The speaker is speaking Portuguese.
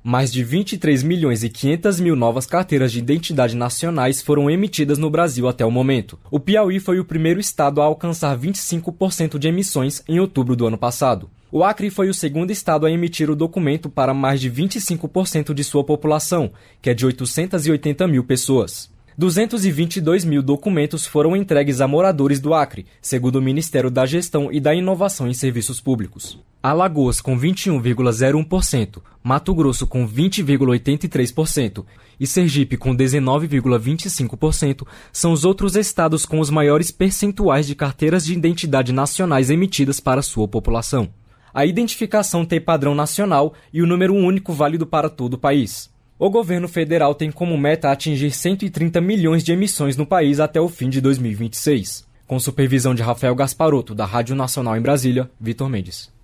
Mais de 23 milhões e 500 mil novas carteiras de identidade nacionais foram emitidas no Brasil até o momento. O Piauí foi o primeiro estado a alcançar 25% de emissões em outubro do ano passado. O Acre foi o segundo estado a emitir o documento para mais de 25% de sua população, que é de 880 mil pessoas. 222 mil documentos foram entregues a moradores do Acre, segundo o Ministério da Gestão e da Inovação em Serviços Públicos. Alagoas com 21,01%, Mato Grosso com 20,83% e Sergipe com 19,25% são os outros estados com os maiores percentuais de carteiras de identidade nacionais emitidas para sua população. A identificação tem padrão nacional e o número único válido para todo o país. O governo federal tem como meta atingir 130 milhões de emissões no país até o fim de 2026. Com supervisão de Rafael Gasparotto, da Rádio Nacional em Brasília, Vitor Mendes.